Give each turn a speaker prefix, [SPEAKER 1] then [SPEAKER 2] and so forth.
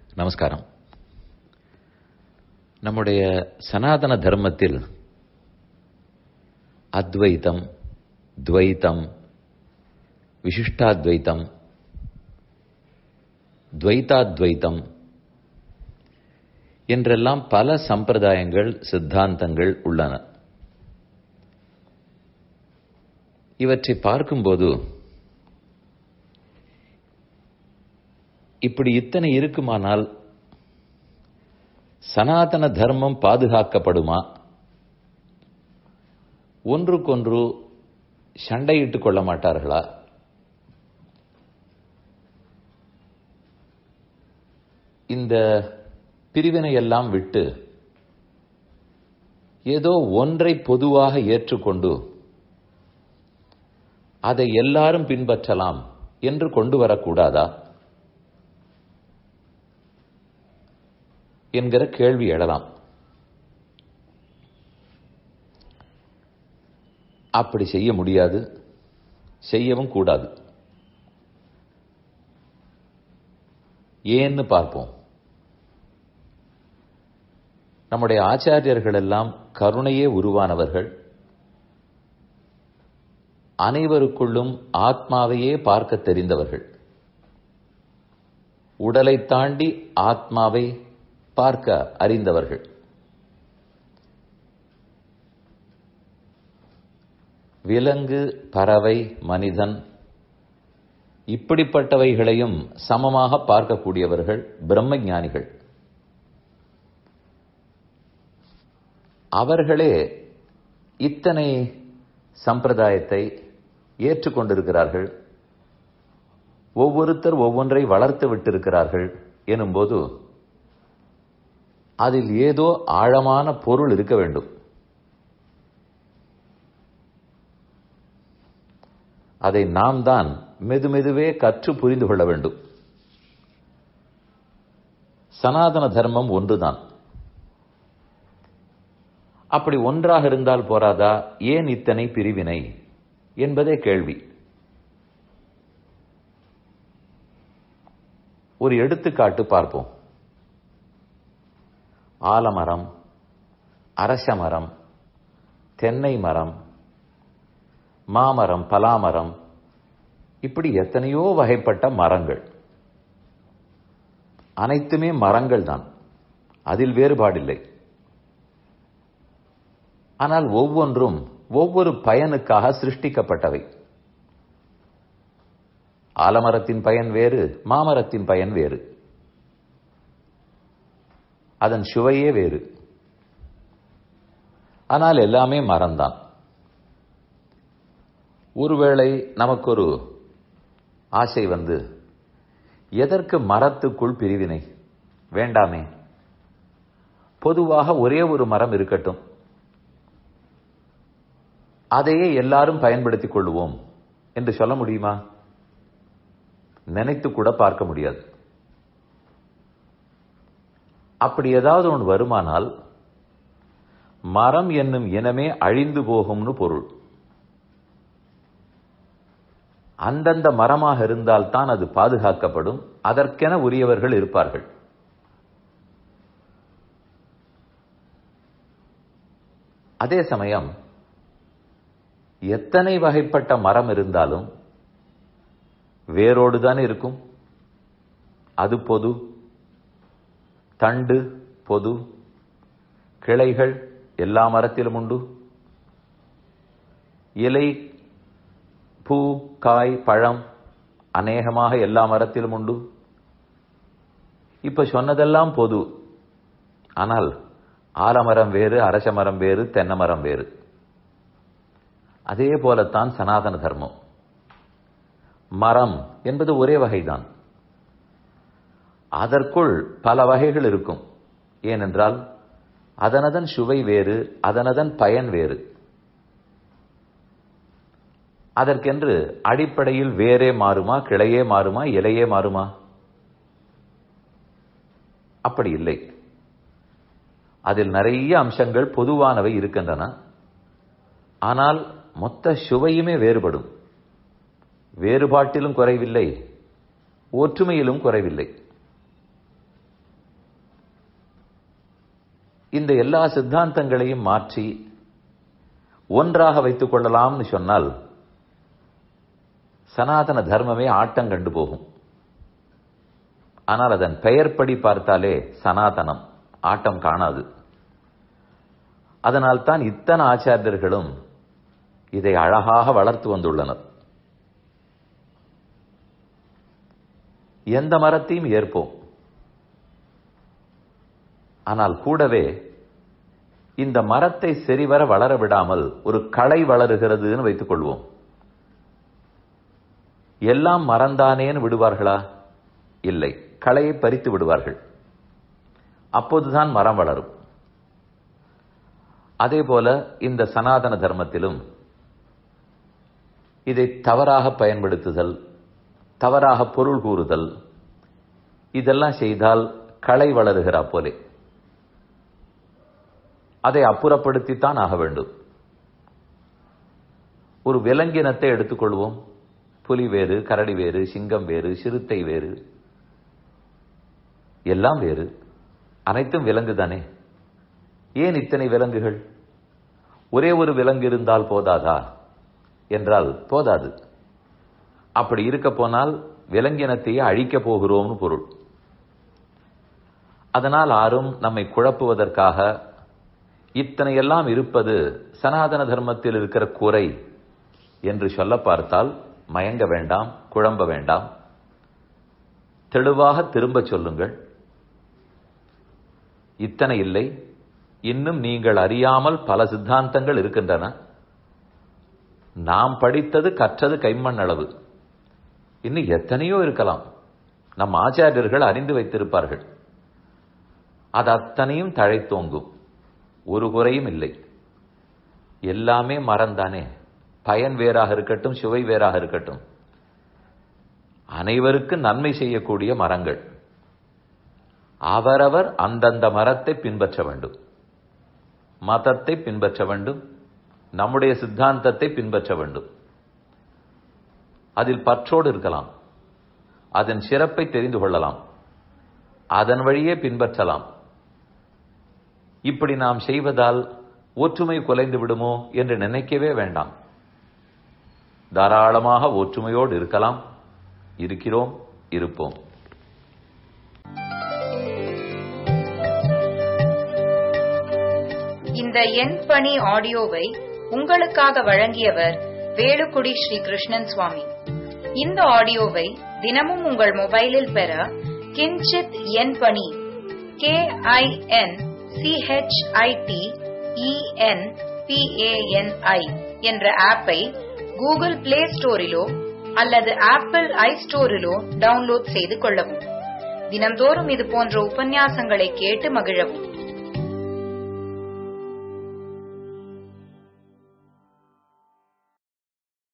[SPEAKER 1] நமஸ்காரம். நம்முடைய சனாதன தர்மத்தில் அத்வைத்தம், துவைத்தம், விசிஷ்டாத்வைத்தம், துவைதாத்வைத்தம் என்றெல்லாம் பல சம்பிரதாயங்கள், சித்தாந்தங்கள் உள்ளன. இவற்றை பார்க்கும்போது இப்படி இத்தனை இருக்குமானால் சனாதன தர்மம் பாதுகாக்கப்படுமா? ஒன்றுக்கொன்று சண்டையிட்டுக் கொள்ள மாட்டார்களா? இந்த பிரிவினையெல்லாம் விட்டு ஏதோ ஒன்றை பொதுவாக ஏற்றுக்கொண்டு அதை எல்லாரும் பின்பற்றலாம் என்று கொண்டு வரக்கூடாதா என்கிற கேள்வி எழலாம். அப்படி செய்ய முடியாது, செய்யவும் கூடாது. ஏன்னு பார்ப்போம். நம்முடைய ஆச்சாரியர்கள் எல்லாம் கருணையே உருவானவர்கள். அனைவருக்குள்ளும் ஆத்மாவையே பார்க்க தெரிந்தவர்கள். உடலை தாண்டி ஆத்மாவை பார்க்க அறிந்தவர்கள். விலங்கு, பறவை, மனிதன் இப்படிப்பட்டவைகளையும் சமமாக பார்க்கக்கூடியவர்கள் பிரம்மஞானிகள். அவர்களே இத்தனை சம்பிரதாயத்தை ஏற்றுக்கொண்டிருக்கிறார்கள். ஒவ்வொருத்தர் ஒவ்வொன்றை வளர்த்து விட்டிருக்கிறார்கள் எனும்போது அதில் ஏதோ ஆழமான பொருள் இருக்க வேண்டும். அதை நாம் தான் மெதுமெதுவே கற்று புரிந்து கொள்ள வேண்டும். சனாதன தர்மம் ஒன்றுதான். அப்படி ஒன்றாக இருந்தால் போராதா? ஏன் இத்தனை பிரிவினை என்பதே கேள்வி. ஒரு எடுத்துக்காட்டு பார்ப்போம். ஆலமரம், அரசமரம், தென்னை மரம், மாமரம், பலாமரம், இப்படி எத்தனையோ வகைப்பட்ட மரங்கள். அனைத்துமே மரங்கள் தான், அதில் வேறுபாடில்லை. ஆனால் ஒவ்வொன்றும் ஒவ்வொரு பயனுக்காக சிருஷ்டிக்கப்பட்டவை. ஆலமரத்தின் பயன் வேறு, மாமரத்தின் பயன் வேறு, அதன் சுவையே வேறு. ஆனால் எல்லாமே மரம்தான். ஒருவேளை நமக்கு ஒரு ஆசை வந்து, எதற்கு மரத்துக்குள் பிரிவினை? வேண்டாமே, பொதுவாக ஒரே ஒரு மரம் இருக்கட்டும், அதையே எல்லாரும் பயன்படுத்திக் கொள்வோம் என்று சொல்ல முடியுமா? நினைத்து கூட பார்க்க முடியாது. அப்படி ஏதாவது ஒன்று வருமானால் மரம் என்னும் இனமே அழிந்து போகும்னு பொருள். அந்தந்த மரமாக இருந்தால்தான் அது பாதுகாக்கப்படும். அதற்கென உரியவர்கள் இருப்பார்கள். அதே சமயம் எத்தனை வகைப்பட்ட மரம் இருந்தாலும் வேரோடுதான் இருக்கும். அது பொது, தண்டு பொது, கிளைகள் எல்லா மரத்திலும் உண்டு, இலை, பூ, காய், பழம் அநேகமாக எல்லா மரத்திலும் உண்டு. இப்ப சொன்னதெல்லாம் பொது. ஆனால் ஆலமரம் வேறு, அரச மரம் வேறு, தென்னை மரம் வேறு. அதே போலத்தான் சனாதன தர்மம். மரம் என்பது ஒரே வகைதான். அதற்குள் பல வகைகள் இருக்கும். ஏனென்றால் அதனதன் சுவை வேறு, அதனதன் பயன் வேறு. அதற்கென்று அடிப்படையில் வேரே மாறுமா, கிளையே மாறுமா, இலையே மாறுமா? அப்படி இல்லை. அதில் நிறைய அம்சங்கள் பொதுவானவை இருக்கின்றன. ஆனால் மொத்த சுவையுமே வேறுபடும். வேறுபாட்டிலும் குறைவில்லை, ஒற்றுமையிலும் குறைவில்லை. இந்த எல்லா சித்தாந்தங்களையும் மாற்றி ஒன்றாக வைத்துக் கொள்ளலாம்னு சொன்னால் சனாதன தர்மமே ஆட்டம் கண்டு போகும். ஆனால் அதன் பெயர்படி பார்த்தாலே சனாதனம் ஆட்டம் காணாது. அதனால்தான் இத்தனை ஆச்சாரியர்களும் இதை அழகாக வளர்த்து வந்துள்ளனர். எந்த மரத்தையும் ஏற்போம், ஆனால் கூடவே இந்த மரத்தை சரிவர வளர விடாமல் ஒரு களை வளருகிறதுன்னு வைத்துக் கொள்வோம். எல்லாம் மறந்தானேன்னு விடுவார்களா? இல்லை, களையை பறித்து விடுவார்கள். அப்போதுதான் மரம் வளரும். அதே போல இந்த சனாதன தர்மத்திலும் இதை தவறாக பயன்படுத்துதல், தவறாக பொருள் கூறுதல், இதெல்லாம் செய்தால் களை வளருகிறா போலே. அதை அப்புறப்படுத்தித்தான் ஆக வேண்டும். ஒரு விலங்கினத்தை எடுத்துக்கொள்வோம். புலி வேறு, கரடி வேறு, சிங்கம் வேறு, சிறுத்தை வேறு, எல்லாம் வேறு. அனைத்தும் விலங்கு தானே. ஏன் இத்தனை விலங்குகள்? ஒரே ஒரு விலங்கு இருந்தால் போதாதா என்றால் போதாது. அப்படி இருக்க போனால் விலங்கினத்தையே அழிக்கப் போகிறோம்னு பொருள். அதனால் யாரும் நம்மை குழப்புவதற்காக இத்தனை எல்லாம் இருப்பது சனாதன தர்மத்தில் இருக்கிற குறை என்று சொல்ல பார்த்தால் மயங்க வேண்டாம், குழம்ப வேண்டாம். தெளிவாக திரும்ப சொல்லுங்கள். இத்தனை இல்லை, இன்னும் நீங்கள் அறியாமல் பல சித்தாந்தங்கள் இருக்கின்றன. நாம் படித்தது கற்றது கைமண் அளவு, இன்னும் எத்தனையோ இருக்கலாம். நம் ஆச்சாரியர்கள் அறிந்து வைத்திருப்பார்கள். அது அத்தனையும் தழைத்தோங்கும், ஒரு குறையும் இல்லை. எல்லாமே மறந்தானே. பயன் வேறாக இருக்கட்டும், சுவை வேறாக இருக்கட்டும், அனைவருக்கும் நன்மை செய்யக்கூடிய மரங்கள். அவரவர் அந்தந்த மரத்தை பின்பற்ற வேண்டும், மதத்தை பின்பற்ற வேண்டும், நம்முடைய சித்தாந்தத்தை பின்பற்ற வேண்டும். அதில் பற்றோடு இருக்கலாம், அதன் சிறப்பை தெரிந்து கொள்ளலாம், அதன் வழியே பின்பற்றலாம். இப்படி நாம் செய்வதால் ஒற்றுமை குலைந்து விடுமோ என்று நினைக்கவே வேண்டாம். தாராளமாக ஒற்றுமையோடு இருக்கலாம், இருக்கிறோம், இருப்போம்.
[SPEAKER 2] இந்த என் பணி ஆடியோவை உங்களுக்காக வழங்கியவர் வேலுக்குடி ஸ்ரீ கிருஷ்ணன் சுவாமி. இந்த ஆடியோவை தினமும் உங்கள் மொபைலில் பெற கிஞ்சித் என் பணி KINCHITENPANI என்ற ஆப்பை கூகுள் பிளே ஸ்டோரிலோ அல்லது ஆப்பிள் ஐஸ்டோரிலோ டவுன்லோட் செய்து கொள்ளவும். தினம்தோறும் இது போன்ற உபன்யாசங்களை கேட்டு மகிழவும்.